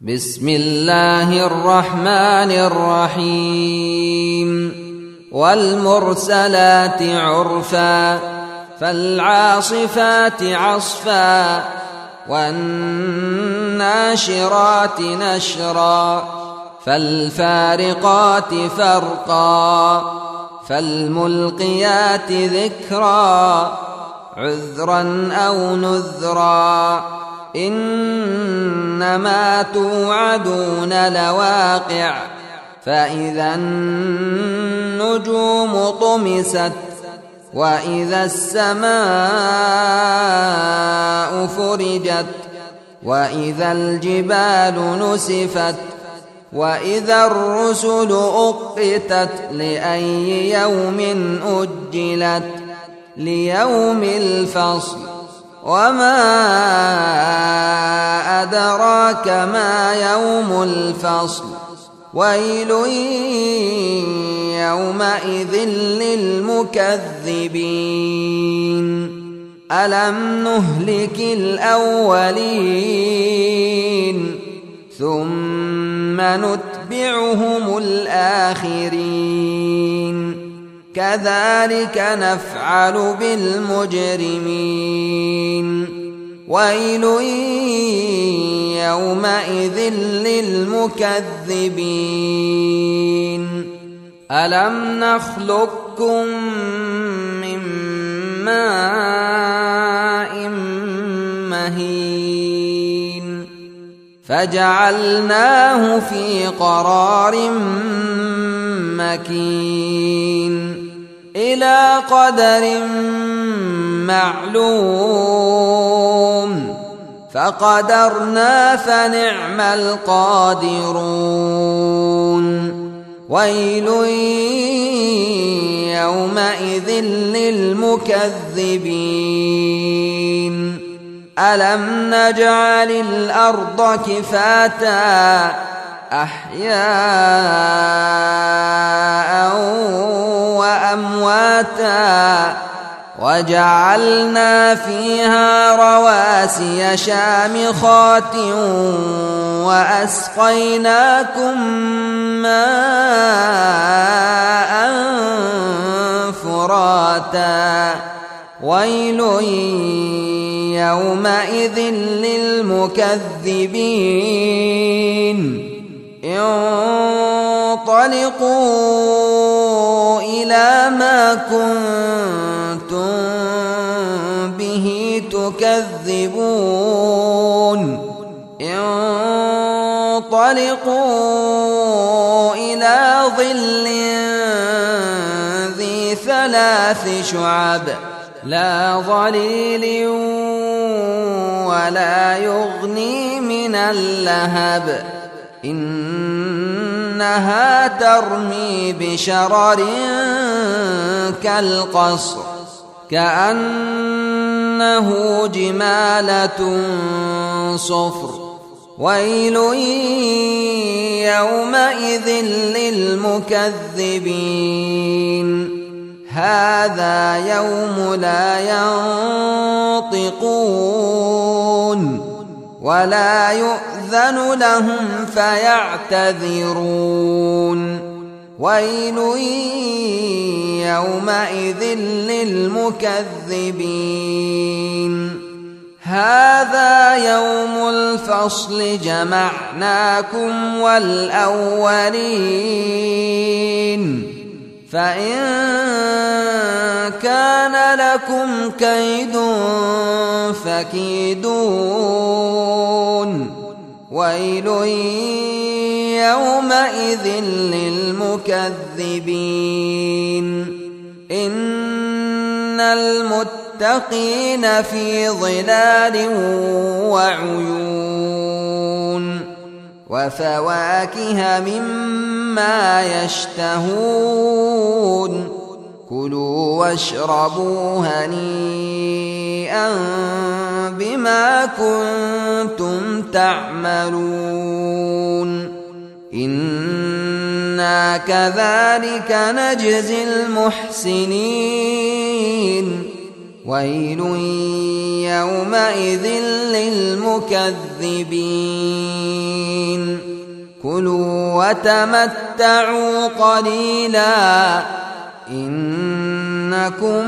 بسم الله الرحمن الرحيم والمرسلات عرفا فالعاصفات عصفا والناشرات نشرا فالفارقات فرقا فالملقيات ذكرا عذرا أو نذرا إنما توعدون لواقع فإذا النجوم طمست وإذا السماء فرجت وإذا الجبال نسفت وإذا الرسل أقتت لأي يوم أجلت ليوم الفصل وما أدراك ما يوم الفصل ويل يومئذ للمكذبين ألم نهلك الأولين ثم نتبعهم الآخرين كذلك نفعل بالمجرمين ويل يومئذ للمكذبين ألم نخلقكم من ماء مهين فجعلناه في قرار مكين إلى قدر معلوم فقدرنا فنعم القادرون ويل يومئذ للمكذبين ألم نجعل الأرض كفاتا أحياء وأمواتا وجعلنا فيها رواسي شامخات وأسقيناكم ماء فراتا ويل يومئذ للمكذبين انطلقوا إلى ما كنتم به تكذبون انطلقوا إلى ظل ذي ثلاث شعب لا ظليل ولا يغني من اللهب إنها ترمي بشرر كالقصر كأنه جمالة صفر ويل يومئذ للمكذبين هذا يوم لا ينطقون ولا يؤذن لهم فيعتذرون ويل يومئذ للمكذبين هذا يوم الفصل جمعناكم والأولين فإن كان لكم كيد فكيدون ويل يومئذ للمكذبين إن المتقين في ظلال وعيون وفواكه مما يشتهون كلوا واشربوا هنيئا بما كنتم تعملون إنا كذلك نجزي المحسنين ويل يومئذ للمكذبين كلوا وتمتعوا قليلا إنكم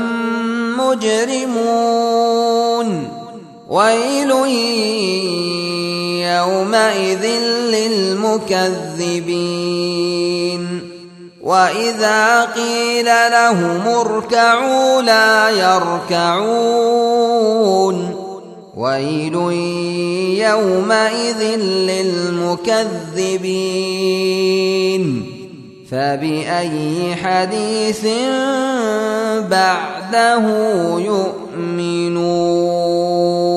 مجرمون ويل يومئذ للمكذبين وإذا قيل لهم اركعوا لا يركعون ويل يومئذ للمكذبين فبأي حديث بعده يؤمنون